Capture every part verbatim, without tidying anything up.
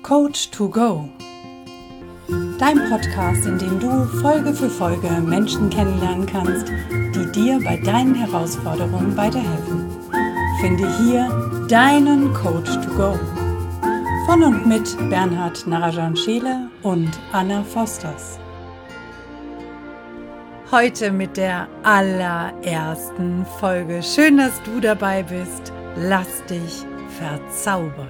Coach to Go. Dein Podcast, in dem du Folge für Folge Menschen kennenlernen kannst, die dir bei deinen Herausforderungen weiterhelfen. Finde hier deinen Coach to Go. Von und mit Bernhard Narajan-Scheele und Anna Fosters. Heute mit der allerersten Folge. Schön, dass du dabei bist. Lass dich verzaubern.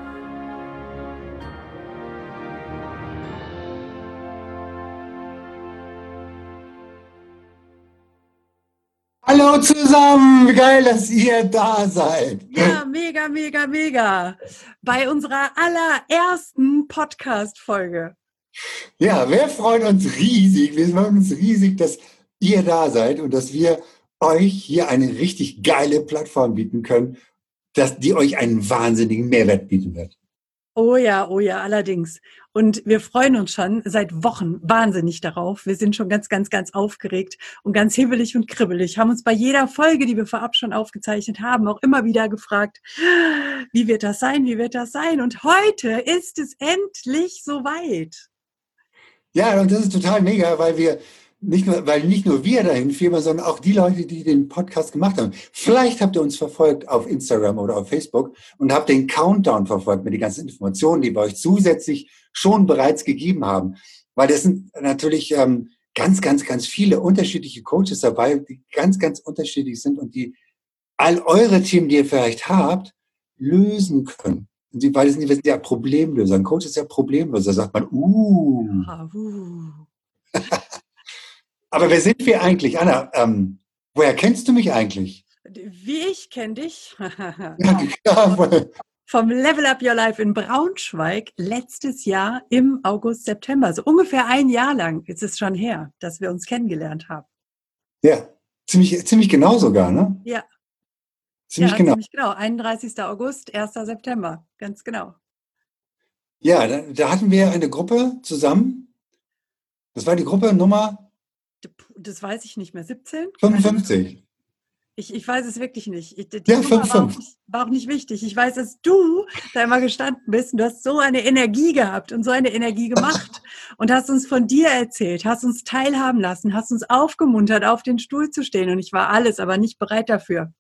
Hallo zusammen, wie geil, dass ihr da seid. Ja, mega, mega, mega. Bei unserer allerersten Podcast-Folge. Ja, wir freuen uns riesig, wir freuen uns riesig, dass ihr da seid und dass wir euch hier eine richtig geile Plattform bieten können, dass die euch einen wahnsinnigen Mehrwert bieten wird. Oh ja, oh ja, allerdings. Und wir freuen uns schon seit Wochen wahnsinnig darauf. Wir sind schon ganz, ganz, ganz aufgeregt und ganz hibbelig und kribbelig. Haben uns bei jeder Folge, die wir vorab schon aufgezeichnet haben, auch immer wieder gefragt, wie wird das sein, wie wird das sein? Und heute ist es endlich soweit. Ja, und das ist total mega, weil wir nicht nur, weil nicht nur wir dahin firmen, sondern auch die Leute, die den Podcast gemacht haben. Vielleicht habt ihr uns verfolgt auf Instagram oder auf Facebook und habt den Countdown verfolgt mit den ganzen Informationen, die wir euch zusätzlich schon bereits gegeben haben. Weil das sind natürlich ähm, ganz, ganz, ganz viele unterschiedliche Coaches dabei, die ganz, ganz unterschiedlich sind und die all eure Themen, die ihr vielleicht habt, lösen können. Und die, weil es sind ja Problemlöser. Ein Coach ist ja Problemlöser, sagt man, uh. Ja, uh. Aber wer sind wir eigentlich, Anna? Ähm, woher kennst du mich eigentlich? Wie ich kenne dich. Ja, ja. Vom Level Up Your Life in Braunschweig letztes Jahr im August, September. So ungefähr ein Jahr lang ist es schon her, dass wir uns kennengelernt haben. Ja, ziemlich, ziemlich genau sogar, ne? Ja. Ziemlich ja, genau. Ziemlich genau. einunddreißigster August, erster September. Ganz genau. Ja, da, da hatten wir eine Gruppe zusammen. Das war die Gruppe Nummer Das weiß ich nicht mehr. siebzehn? fünfundfünfzig. Ich, ich weiß es wirklich nicht. Ich, die Ja, Nummer war, auch fünf fünf. nicht, war auch nicht wichtig. Ich weiß, dass du da immer gestanden bist und du hast so eine Energie gehabt und so eine Energie gemacht und hast uns von dir erzählt, hast uns teilhaben lassen, hast uns aufgemuntert, auf den Stuhl zu stehen und ich war alles, aber nicht bereit dafür.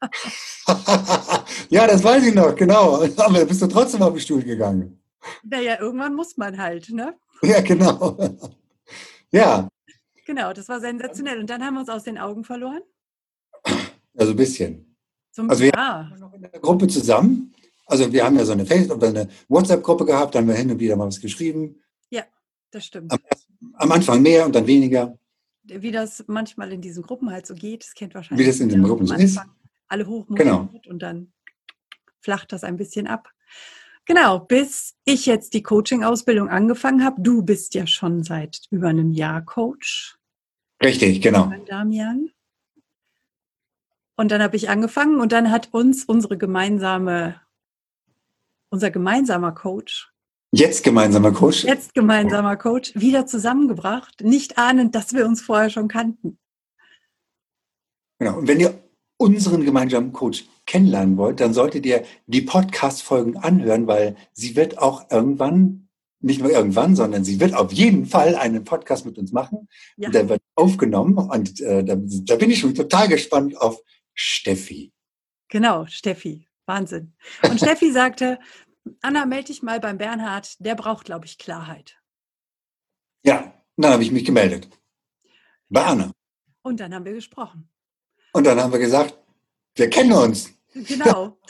Ja, das weiß ich noch, genau. Aber bist du trotzdem auf den Stuhl gegangen. Naja, irgendwann muss man halt, ne? Ja, genau. Ja. Genau, das war sensationell. Und dann haben wir uns aus den Augen verloren? Also ein bisschen. So, also wir ja. waren noch in der Gruppe zusammen. Also wir haben ja so eine Facebook- oder eine WhatsApp-Gruppe gehabt, dann haben wir hin und wieder mal was geschrieben. Ja, das stimmt. Am, am Anfang mehr und dann weniger. Wie das manchmal in diesen Gruppen halt so geht, das kennt wahrscheinlich Wie das in den Gruppen so ist. Alle hoch genau. Und dann flacht das ein bisschen ab. Genau, bis ich jetzt die Coaching-Ausbildung angefangen habe. Du bist ja schon seit über einem Jahr Coach. Richtig, genau. Damian. Und dann habe ich angefangen und dann hat uns unsere gemeinsame, unser gemeinsamer Coach, jetzt gemeinsamer Coach, jetzt gemeinsamer Coach, wieder zusammengebracht, nicht ahnend, dass wir uns vorher schon kannten. Genau. Und wenn ihr unseren gemeinsamen Coach kennenlernen wollt, dann solltet ihr die Podcast-Folgen anhören, weil sie wird auch irgendwann, nicht nur irgendwann, sondern sie wird auf jeden Fall einen Podcast mit uns machen. Ja. Und der wird aufgenommen und äh, da, da bin ich schon total gespannt auf Steffi. Genau, Steffi. Wahnsinn. Und Steffi sagte, Anna, melde dich mal beim Bernhard, der braucht, glaube ich, Klarheit. Ja, dann habe ich mich gemeldet. Bei ja. Anna. Und dann haben wir gesprochen. Und dann haben wir gesagt, wir kennen uns. Genau.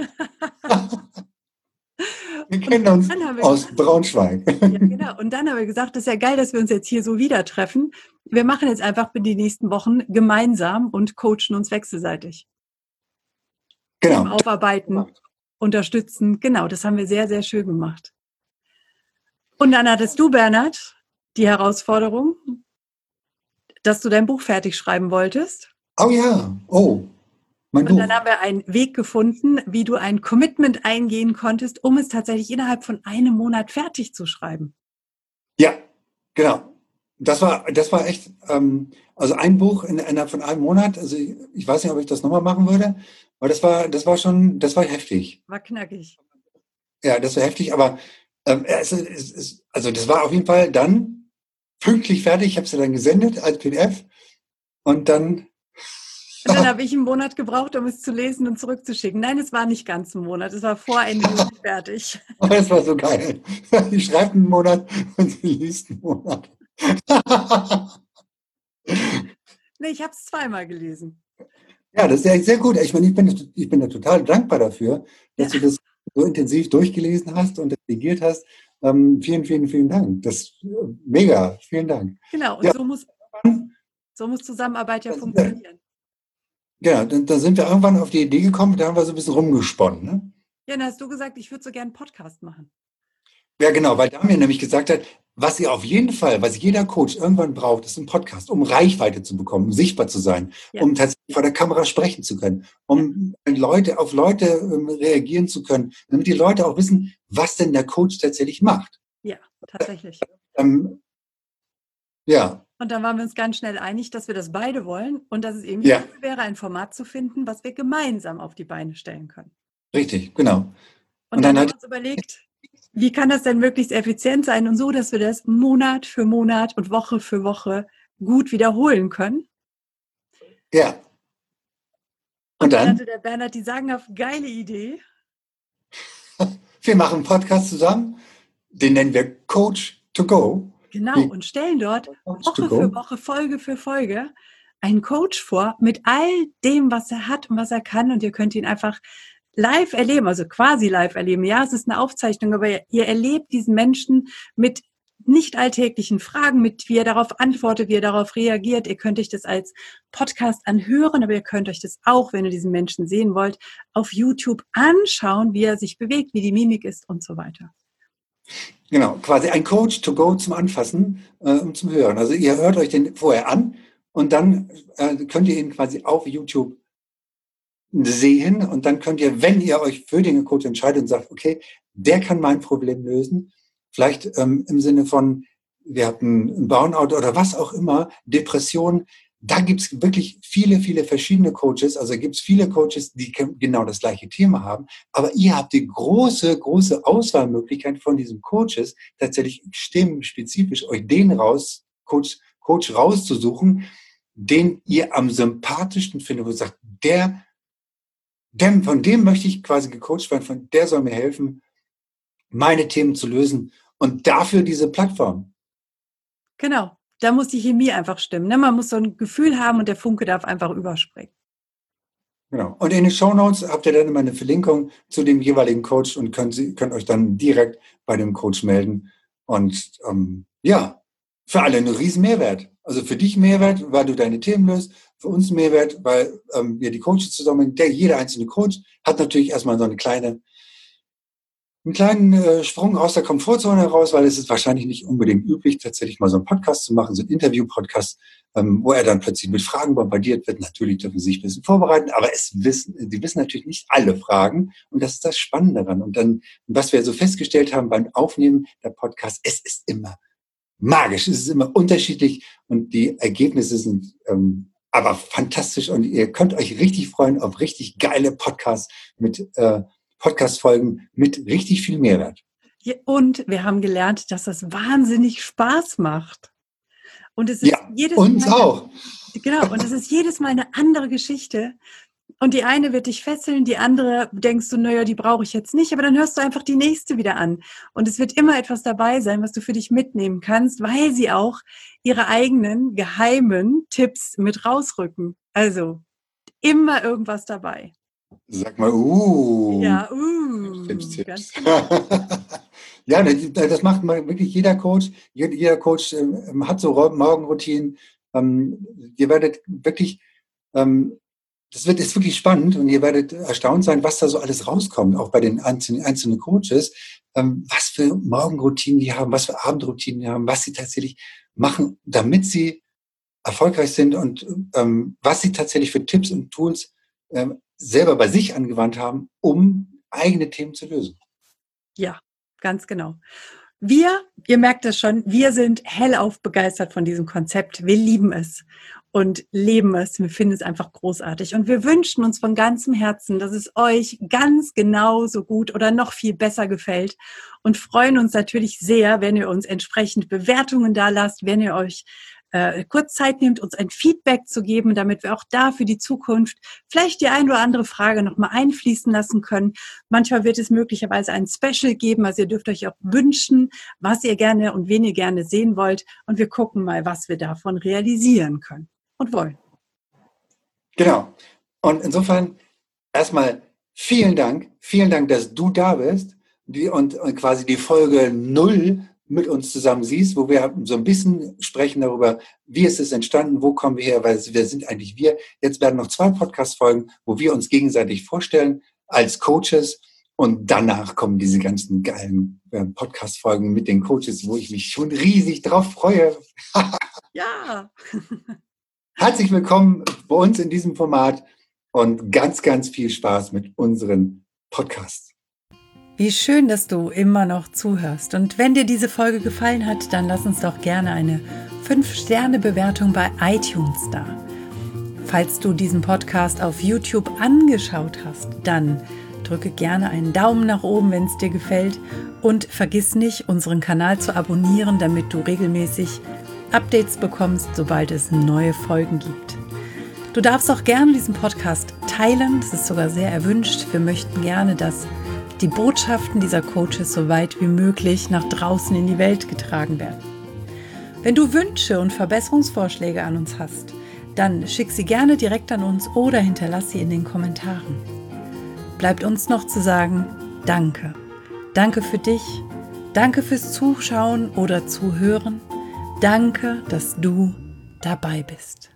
Wir kennen uns wir aus gesagt, Braunschweig. Ja, genau. Und dann haben wir gesagt, das ist ja geil, dass wir uns jetzt hier so wieder treffen. Wir machen jetzt einfach die nächsten Wochen gemeinsam und coachen uns wechselseitig. Genau. Aufarbeiten, unterstützen. Genau, das haben wir sehr, sehr schön gemacht. Und dann hattest du, Bernhard, die Herausforderung, dass du dein Buch fertig schreiben wolltest. Oh ja, oh. Und dann haben wir einen Weg gefunden, wie du ein Commitment eingehen konntest, um es tatsächlich innerhalb von einem Monat fertig zu schreiben. Ja, genau. Das war, das war echt, ähm, also ein Buch in, innerhalb von einem Monat. Also ich, ich weiß nicht, ob ich das nochmal machen würde, aber das war, das war schon, das war heftig. War knackig. Ja, das war heftig, aber Ähm, es, es, es, also das war auf jeden Fall dann pünktlich fertig. Ich habe sie dann gesendet als P D F und dann... Und dann habe ich einen Monat gebraucht, um es zu lesen und zurückzuschicken. Nein, es war nicht ganz ein Monat, es war vor Ende Juli fertig. Oh, das war so geil. Die schreibt einen Monat und sie liest einen Monat. Nee, ich habe es zweimal gelesen. Ja, das ist ja sehr gut. Ich meine, ich bin, ich bin da total dankbar dafür, dass ja. du das so intensiv durchgelesen hast und redigiert hast. Ähm, vielen, vielen, vielen Dank. Das ist mega. Vielen Dank. Genau, und ja. so, muss, so muss Zusammenarbeit ja das funktionieren. Ja, dann, dann sind wir irgendwann auf die Idee gekommen, da haben wir so ein bisschen rumgesponnen. Ne? Ja, dann hast du gesagt, ich würde so gerne einen Podcast machen. Ja, genau, weil Damir nämlich gesagt hat, was ihr auf jeden Fall, was jeder Coach irgendwann braucht, ist ein Podcast, um Reichweite zu bekommen, um sichtbar zu sein, ja. um tatsächlich vor der Kamera sprechen zu können, um ja. Leute, auf Leute ähm, reagieren zu können, damit die Leute auch wissen, was denn der Coach tatsächlich macht. Ja, tatsächlich. Ähm, ja. Und dann waren wir uns ganz schnell einig, dass wir das beide wollen und dass es irgendwie ja. cool wäre, ein Format zu finden, was wir gemeinsam auf die Beine stellen können. Richtig, genau. Und, und dann, dann haben wir uns überlegt, wie kann das denn möglichst effizient sein und so, dass wir das Monat für Monat und Woche für Woche gut wiederholen können. Ja. Und, und dann hatte der Bernhard die sagenhaft geile Idee. Wir machen einen Podcast zusammen, den nennen wir Coach to Go. Genau, und stellen dort Woche für Woche, Folge für Folge einen Coach vor mit all dem, was er hat und was er kann. Und ihr könnt ihn einfach live erleben, also quasi live erleben. Ja, es ist eine Aufzeichnung, aber ihr erlebt diesen Menschen mit nicht alltäglichen Fragen, mit wie er darauf antwortet, wie er darauf reagiert. Ihr könnt euch das als Podcast anhören, aber ihr könnt euch das auch, wenn ihr diesen Menschen sehen wollt, auf YouTube anschauen, wie er sich bewegt, wie die Mimik ist und so weiter. Genau, quasi ein Coach to go zum Anfassen äh, und zum Hören. Also ihr hört euch den vorher an und dann äh, könnt ihr ihn quasi auf YouTube sehen und dann könnt ihr, wenn ihr euch für den Coach entscheidet und sagt, okay, der kann mein Problem lösen, vielleicht ähm, im Sinne von, wir hatten einen Burnout oder was auch immer, Depression, da gibt es wirklich viele, viele verschiedene Coaches, also gibt es viele Coaches, die genau das gleiche Thema haben, aber ihr habt die große, große Auswahlmöglichkeit von diesen Coaches, tatsächlich themenspezifisch euch den raus, Coach, Coach rauszusuchen, den ihr am sympathischsten findet, wo ihr sagt, der Dem, von dem möchte ich quasi gecoacht werden, von der soll mir helfen, meine Themen zu lösen und dafür diese Plattform. Genau, da muss die Chemie einfach stimmen. Ne? Man muss so ein Gefühl haben und der Funke darf einfach überspringen. Genau. Und in den Shownotes habt ihr dann immer eine Verlinkung zu dem jeweiligen Coach und könnt, könnt euch dann direkt bei dem Coach melden. Und ähm, ja, für alle ein riesen Mehrwert. Also für dich Mehrwert, weil du deine Themen löst, für uns Mehrwert, weil ähm, wir die Coaches zusammen, der jeder einzelne Coach hat natürlich erstmal so eine kleine, einen kleinen äh, Sprung aus der Komfortzone heraus, weil es ist wahrscheinlich nicht unbedingt üblich, tatsächlich mal so einen Podcast zu machen, so einen Interview-Podcast, ähm, wo er dann plötzlich mit Fragen bombardiert wird. Natürlich dürfen sie sich ein bisschen vorbereiten, aber es wissen, sie wissen natürlich nicht alle Fragen und das ist das Spannende daran. Und dann, was wir so festgestellt haben beim Aufnehmen der Podcast, es ist immer magisch, es ist immer unterschiedlich und die Ergebnisse sind ähm, aber fantastisch und ihr könnt euch richtig freuen auf richtig geile Podcasts mit äh, Podcast-Folgen mit richtig viel Mehrwert. Und wir haben gelernt, dass das wahnsinnig Spaß macht. Und es ist ja, jedes uns Mal, auch. Genau, und es ist jedes Mal eine andere Geschichte. Und die eine wird dich fesseln, die andere denkst du, naja, die brauche ich jetzt nicht, aber dann hörst du einfach die nächste wieder an. Und es wird immer etwas dabei sein, was du für dich mitnehmen kannst, weil sie auch ihre eigenen geheimen Tipps mit rausrücken. Also immer irgendwas dabei. Sag mal, uh. Ja, uh. Tipps, Tipps. Ja, das macht wirklich jeder Coach. Jeder Coach ähm, hat so Morgenroutinen. Ähm, ihr werdet wirklich... Ähm, Das wird ist wirklich spannend und ihr werdet erstaunt sein, was da so alles rauskommt, auch bei den einzelnen, einzelnen Coaches, ähm, was für Morgenroutinen die haben, was für Abendroutinen die haben, was sie tatsächlich machen, damit sie erfolgreich sind und ähm, was sie tatsächlich für Tipps und Tools ähm, selber bei sich angewandt haben, um eigene Themen zu lösen. Ja, ganz genau. Wir, ihr merkt es schon, wir sind hellauf begeistert von diesem Konzept. Wir lieben es. und leben es. Wir finden es einfach großartig. Und wir wünschen uns von ganzem Herzen, dass es euch ganz genauso gut oder noch viel besser gefällt und freuen uns natürlich sehr, wenn ihr uns entsprechend Bewertungen da lasst, wenn ihr euch äh, kurz Zeit nehmt, uns ein Feedback zu geben, damit wir auch da für die Zukunft vielleicht die ein oder andere Frage nochmal einfließen lassen können. Manchmal wird es möglicherweise ein Special geben, also ihr dürft euch auch wünschen, was ihr gerne und wen ihr gerne sehen wollt und wir gucken mal, was wir davon realisieren können und wollen. Genau. Und insofern erstmal vielen Dank, vielen Dank, dass du da bist die, und, und quasi die Folge null mit uns zusammen siehst, wo wir so ein bisschen sprechen darüber, wie ist es entstanden, wo kommen wir her, weil wir sind eigentlich wir. Jetzt werden noch zwei Podcast-Folgen, wo wir uns gegenseitig vorstellen als Coaches und danach kommen diese ganzen geilen Podcast-Folgen mit den Coaches, wo ich mich schon riesig drauf freue. Ja. Herzlich willkommen bei uns in diesem Format und ganz, ganz viel Spaß mit unseren Podcasts. Wie schön, dass du immer noch zuhörst. Und wenn dir diese Folge gefallen hat, dann lass uns doch gerne eine fünf Sterne Bewertung bei iTunes da. Falls du diesen Podcast auf YouTube angeschaut hast, dann drücke gerne einen Daumen nach oben, wenn es dir gefällt. Und vergiss nicht, unseren Kanal zu abonnieren, damit du regelmäßig Updates bekommst, sobald es neue Folgen gibt. Du darfst auch gerne diesen Podcast teilen. Das ist sogar sehr erwünscht. Wir möchten gerne, dass die Botschaften dieser Coaches so weit wie möglich nach draußen in die Welt getragen werden. Wenn du Wünsche und Verbesserungsvorschläge an uns hast, dann schick sie gerne direkt an uns oder hinterlass sie in den Kommentaren. Bleibt uns noch zu sagen, danke. Danke für dich, danke fürs Zuschauen oder Zuhören, danke, dass du dabei bist.